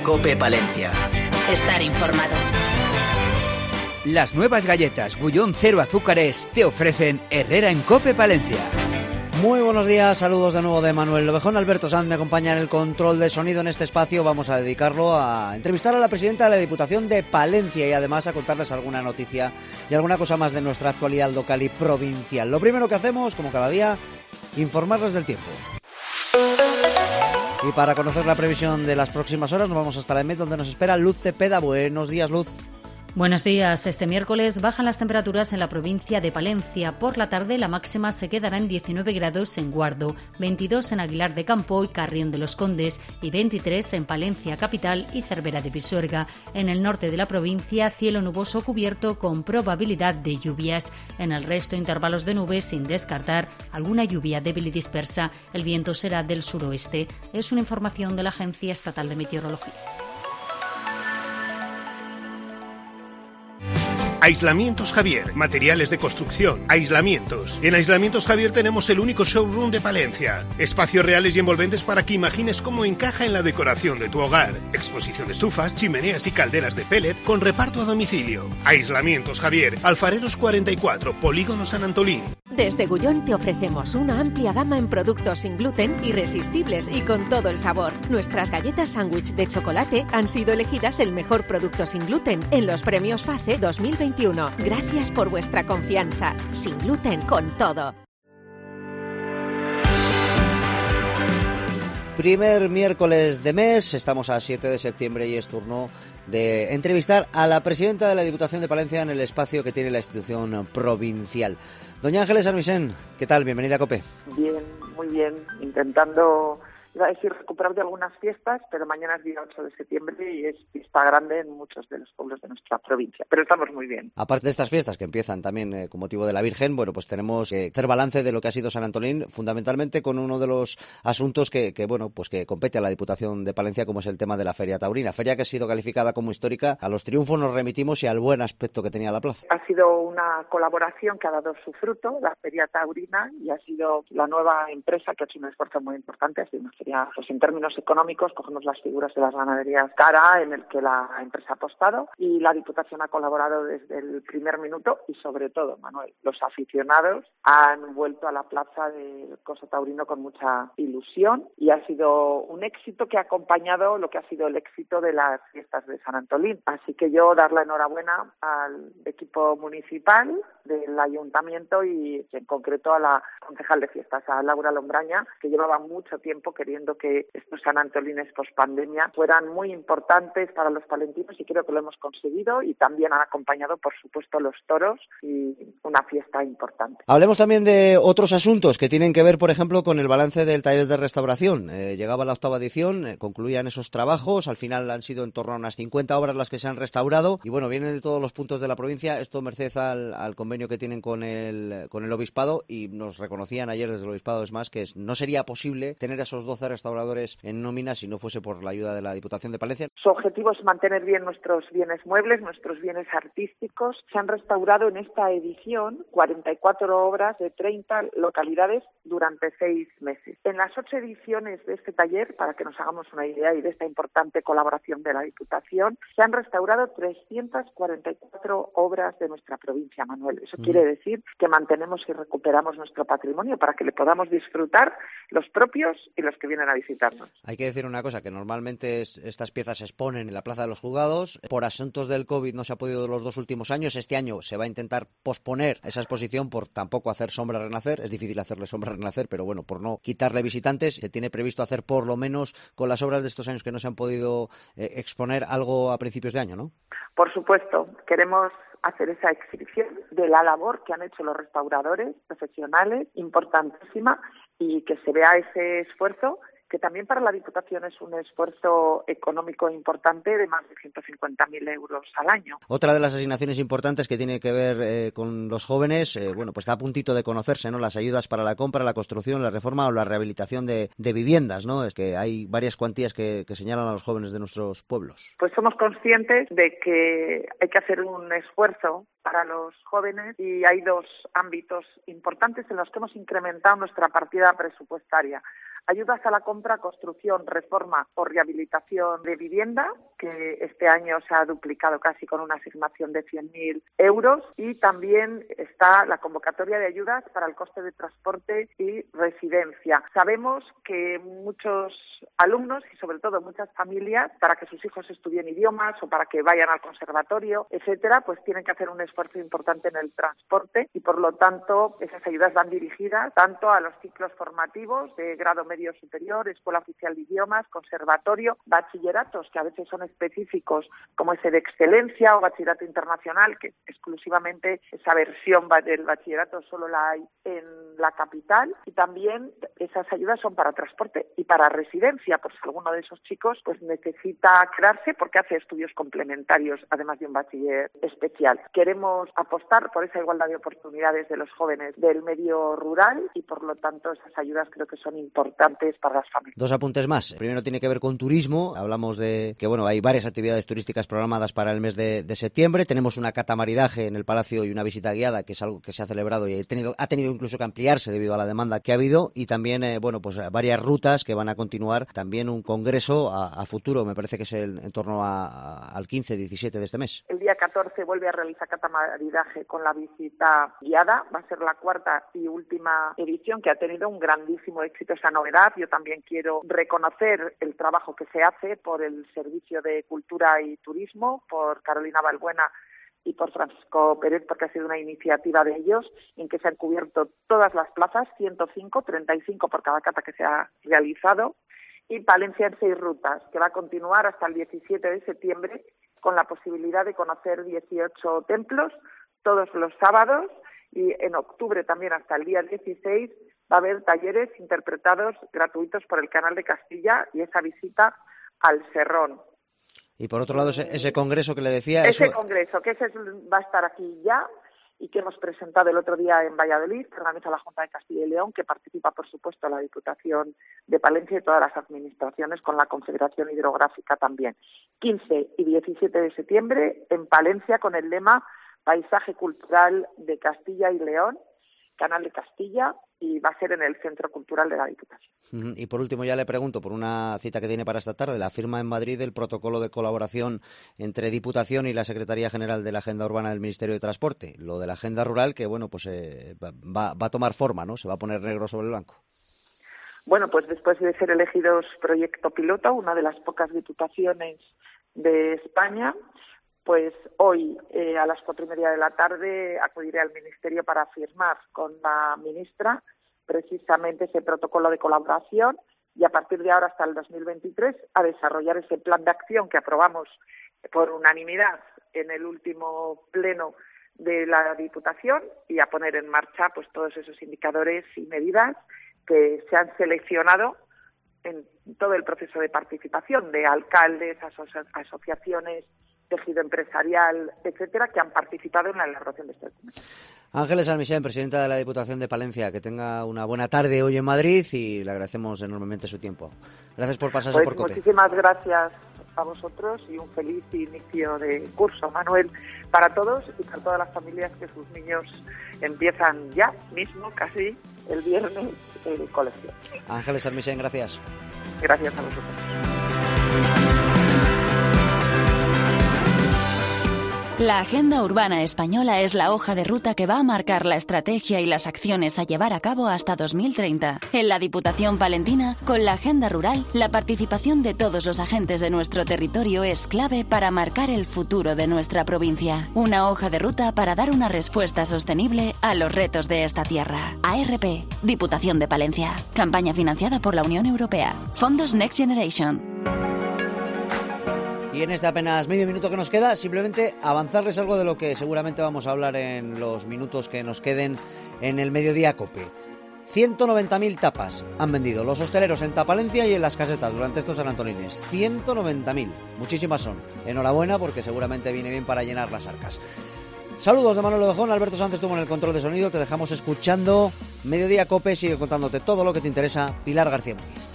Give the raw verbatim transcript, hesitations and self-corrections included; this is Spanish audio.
COPE Palencia. Estar informado. Las nuevas galletas Gullón Cero Azúcares te ofrecen Herrera en COPE Palencia. Muy buenos días, saludos de nuevo de Manuel Lobejón. Alberto Sanz me acompaña en el control de sonido. En este espacio vamos a dedicarlo a entrevistar a la presidenta de la Diputación de Palencia y además a contarles alguna noticia y alguna cosa más de nuestra actualidad local y provincial. Lo primero que hacemos, como cada día, informarles del tiempo. Y para conocer la previsión de las próximas horas nos vamos hasta la EMET, donde nos espera Luz Cepeda. Buenos días, Luz. Buenos días. Este miércoles bajan las temperaturas en la provincia de Palencia. Por la tarde la máxima se quedará en diecinueve grados en Guardo, veintidós en Aguilar de Campo y Carrión de los Condes y veintitrés en Palencia capital y Cervera de Pisuerga. En el norte de la provincia, cielo nuboso cubierto con probabilidad de lluvias. En el resto, intervalos de nubes sin descartar alguna lluvia débil y dispersa. El viento será del suroeste. Es una información de la Agencia Estatal de Meteorología. Aislamientos Javier, materiales de construcción, aislamientos. En Aislamientos Javier tenemos el único showroom de Palencia. Espacios reales y envolventes para que imagines cómo encaja en la decoración de tu hogar. Exposición de estufas, chimeneas y calderas de pellet con reparto a domicilio. Aislamientos Javier, Alfareros cuarenta y cuatro, Polígono San Antolín. Desde Gullón te ofrecemos una amplia gama en productos sin gluten, irresistibles y con todo el sabor. Nuestras galletas sándwich de chocolate han sido elegidas el mejor producto sin gluten en los premios FACE dos mil veintiuno. Gracias por vuestra confianza. Sin gluten, con todo. Primer miércoles de mes, estamos a siete de septiembre y es turno de entrevistar a la presidenta de la Diputación de Palencia en el espacio que tiene la institución provincial. Doña Ángeles Armisen, ¿qué tal? Bienvenida a COPE. Bien, muy bien, intentando, iba a decir, recuperar de algunas fiestas, pero mañana es día ocho de septiembre y es fiesta grande en muchos de los pueblos de nuestra provincia, pero estamos muy bien. Aparte de estas fiestas que empiezan también eh, con motivo de la Virgen, bueno, pues tenemos que hacer balance de lo que ha sido San Antolín, fundamentalmente con uno de los asuntos que, que, bueno, pues que compete a la Diputación de Palencia, como es el tema de la Feria Taurina, feria que ha sido calificada como histórica. A los triunfos nos remitimos y al buen aspecto que tenía la plaza. Ha sido una colaboración que ha dado su fruto, la Feria Taurina, y ha sido la nueva empresa que ha hecho un esfuerzo muy importante. Ha sido una feria, pues en términos económicos, cogemos las figuras de las ganaderías cara, en el que la empresa ha apostado, y la Diputación ha colaborado desde el primer minuto y, sobre todo, Manuel, los aficionados han vuelto a la plaza del Coso Taurino con mucha ilusión y ha sido un éxito que ha acompañado lo que ha sido el éxito de las fiestas de San Antolín. Así que yo dar la enhorabuena al equipo municipal del ayuntamiento y en concreto a la concejal de fiestas, a Laura Lombraña, que llevaba mucho tiempo queriendo que estos San Antolines pospandemia fueran muy importantes para los palentinos y creo que lo hemos conseguido, y también han acompañado, por supuesto, los toros y una fiesta importante. Hablemos también de otros asuntos que tienen que ver, por ejemplo, con el balance del taller de restauración. Eh, llegaba la octava edición, eh, concluían esos trabajos, al final han sido en torno a unas cincuenta obras las que se han restaurado y bueno, vienen de todos los puntos de la provincia, esto merced al, al convenio que tienen con el, con el Obispado, y nos reconocían ayer desde el Obispado, es más, que no sería posible tener a esos doce restauradores en nómina si no fuese por la ayuda de la Diputación de Palencia. Su objetivo es mantener bien nuestros bienes muebles, nuestros bienes artísticos. Se han restaurado en esta edición cuarenta y cuatro obras de treinta localidades durante seis meses. En las ocho ediciones de este taller, para que nos hagamos una idea y de esta importante colaboración de la Diputación, se han restaurado trescientas cuarenta y cuatro obras de nuestra provincia, Manuel. Eso mm. quiere decir que mantenemos y recuperamos nuestro patrimonio para que le podamos disfrutar los propios y los que vienen a visitarnos. Hay que decir una cosa, que normalmente es, estas piezas se exponen en la Plaza de los Juzgados. Por asuntos del COVID no se ha podido los dos últimos años. Este año se va a intentar posponer esa exposición por tampoco hacer sombra renacer. Es difícil hacerle sombra renacer, pero bueno, por no quitarle visitantes, se tiene previsto hacer por lo menos con las obras de estos años que no se han podido eh, exponer algo a principios de año, ¿no? Por supuesto, queremos hacer esa exhibición de la labor que han hecho los restauradores profesionales, importantísima, y que se vea ese esfuerzo, que también para la Diputación es un esfuerzo económico importante de más de ciento cincuenta mil euros al año. Otra de las asignaciones importantes que tiene que ver eh, con los jóvenes, eh, bueno, pues está a puntito de conocerse, ¿no? Las ayudas para la compra, la construcción, la reforma o la rehabilitación de, de viviendas, ¿no? Es que hay varias cuantías que, que señalan a los jóvenes de nuestros pueblos. Pues somos conscientes de que hay que hacer un esfuerzo para los jóvenes y hay dos ámbitos importantes en los que hemos incrementado nuestra partida presupuestaria. ayudas a la compra, construcción, reforma o rehabilitación de vivienda, que este año se ha duplicado casi con una asignación de cien mil euros, y también está la convocatoria de ayudas para el coste de transporte y residencia. Sabemos que muchos alumnos y sobre todo muchas familias, para que sus hijos estudien idiomas o para que vayan al conservatorio, etcétera, pues tienen que hacer un esfuerzo importante en el transporte y por lo tanto esas ayudas van dirigidas tanto a los ciclos formativos de grado medio superior, escuela oficial de idiomas, conservatorio, bachilleratos que a veces son específicos como ese de excelencia o bachillerato internacional, que exclusivamente esa versión del bachillerato solo la hay en la capital, y también esas ayudas son para transporte y para residencia, por si alguno de esos chicos pues necesita quedarse porque hace estudios complementarios además de un bachiller especial. Queremos apostar por esa igualdad de oportunidades de los jóvenes del medio rural y por lo tanto esas ayudas creo que son importantes para las familias. Dos apuntes más. Primero tiene que ver con turismo. Hablamos de que bueno, hay varias actividades turísticas programadas para el mes de, de septiembre. Tenemos una catamaridaje en el Palacio y una visita guiada, que es algo que se ha celebrado y ha tenido, ha tenido incluso que ampliarse debido a la demanda que ha habido, y también eh, bueno, pues varias rutas que van a continuar. También un congreso a, a futuro, me parece que es el, en torno a, a, al quince diecisiete de este mes. El día catorce vuelve a realizar catamaridaje con la visita guiada. Va a ser la cuarta y última edición, que ha tenido un grandísimo éxito esa novedad. Yo también quiero reconocer el trabajo que se hace por el Servicio de Cultura y Turismo, por Carolina Balbuena y por Francisco Pérez, porque ha sido una iniciativa de ellos en que se han cubierto todas las plazas, ciento cinco, treinta y cinco por cada cata que se ha realizado, y Palencia en seis rutas, que va a continuar hasta el diecisiete de septiembre con la posibilidad de conocer dieciocho templos todos los sábados, y en octubre también hasta el día dieciséis va a haber talleres interpretados gratuitos por el Canal de Castilla y esa visita al Serrón. Y por otro lado, ese, ese congreso que le decía... Ese eso... congreso, que ese va a estar aquí ya y que hemos presentado el otro día en Valladolid, que organiza la Junta de Castilla y León, que participa, por supuesto, la Diputación de Palencia y todas las administraciones, con la Confederación Hidrográfica también. quince y diecisiete de septiembre en Palencia, con el lema Paisaje Cultural de Castilla y León, Canal de Castilla, y va a ser en el Centro Cultural de la Diputación. Y por último ya le pregunto por una cita que tiene para esta tarde, la firma en Madrid del protocolo de colaboración entre Diputación y la Secretaría General de la Agenda Urbana del Ministerio de Transporte. Lo de la Agenda Rural, que bueno, pues eh, va, va a tomar forma, ¿no? Se va a poner negro sobre el blanco. Bueno, pues después de ser elegidos proyecto piloto, una de las pocas diputaciones de España, pues hoy eh, a las cuatro y media de la tarde acudiré al Ministerio para firmar con la ministra precisamente ese protocolo de colaboración, y a partir de ahora hasta el dos mil veintitrés a desarrollar ese plan de acción que aprobamos por unanimidad en el último pleno de la Diputación, y a poner en marcha pues todos esos indicadores y medidas que se han seleccionado en todo el proceso de participación de alcaldes, aso- asociaciones, tejido empresarial, etcétera, que han participado en la elaboración de este documento. Ángeles Almixén, presidenta de la Diputación de Palencia, que tenga una buena tarde hoy en Madrid y le agradecemos enormemente su tiempo. Gracias por pasarse Pues por COPE. Muchísimas gracias a vosotros y un feliz inicio de curso, Manuel, para todos y para todas las familias que sus niños empiezan ya mismo, casi el viernes, el colegio. Ángeles Almixén, gracias. Gracias a vosotros. La Agenda Urbana Española es la hoja de ruta que va a marcar la estrategia y las acciones a llevar a cabo hasta dos mil treinta. En la Diputación Palentina, con la Agenda Rural, la participación de todos los agentes de nuestro territorio es clave para marcar el futuro de nuestra provincia. Una hoja de ruta para dar una respuesta sostenible a los retos de esta tierra. A R P, Diputación de Palencia. Campaña financiada por la Unión Europea. Fondos Next Generation. Y en este apenas medio minuto que nos queda, simplemente avanzarles algo de lo que seguramente vamos a hablar en los minutos que nos queden en el Mediodía COPE. ciento noventa mil tapas han vendido los hosteleros en Tapalencia y en las casetas durante estos sanantonines. ciento noventa mil. Muchísimas son. Enhorabuena, porque seguramente viene bien para llenar las arcas. Saludos de Manuel Ovejón. Alberto Sánchez estuvo en el control de sonido. Te dejamos escuchando Mediodía COPE. Sigue contándote todo lo que te interesa Pilar García Muñiz.